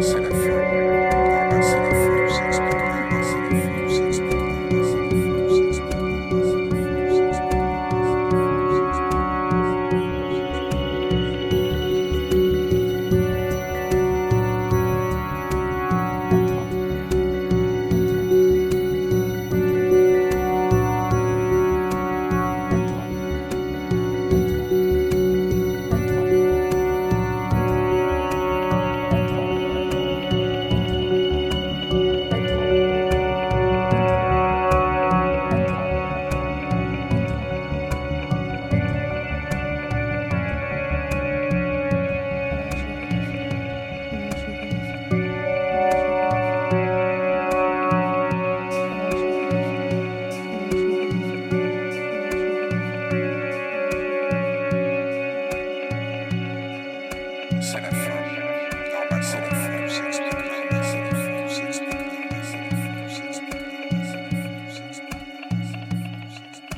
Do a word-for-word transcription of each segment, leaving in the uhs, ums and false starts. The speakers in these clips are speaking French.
C'est la fin. Normal, c'est la fin. Tout s'explique. Normal, c'est la fin. Tout s'explique. Normal, c'est la fin. Tout s'explique. Normal, c'est la fin. Tout s'explique. Normal, c'est la fin. Tout s'explique. Normal, c'est la fin. Tout s'explique. C'est la fin. Normal, c'est la fin. Tout s'explique. Normal, c'est la fin. Tout s'explique. Normal, c'est la fin. Tout s'explique. Normal, c'est la fin. Tout s'explique. Normal, c'est la fin. Tout s'explique.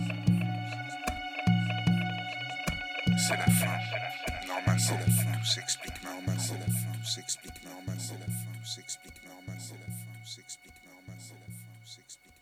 C'est la fin. Normal, c'est la fin. Tout s'explique. Normal, c'est la fin. Tout s'explique. Normal, c'est la fin. Tout s'explique. Normal, c'est la fin. Tout s'explique. Normal, c'est la fin. Tout s'explique.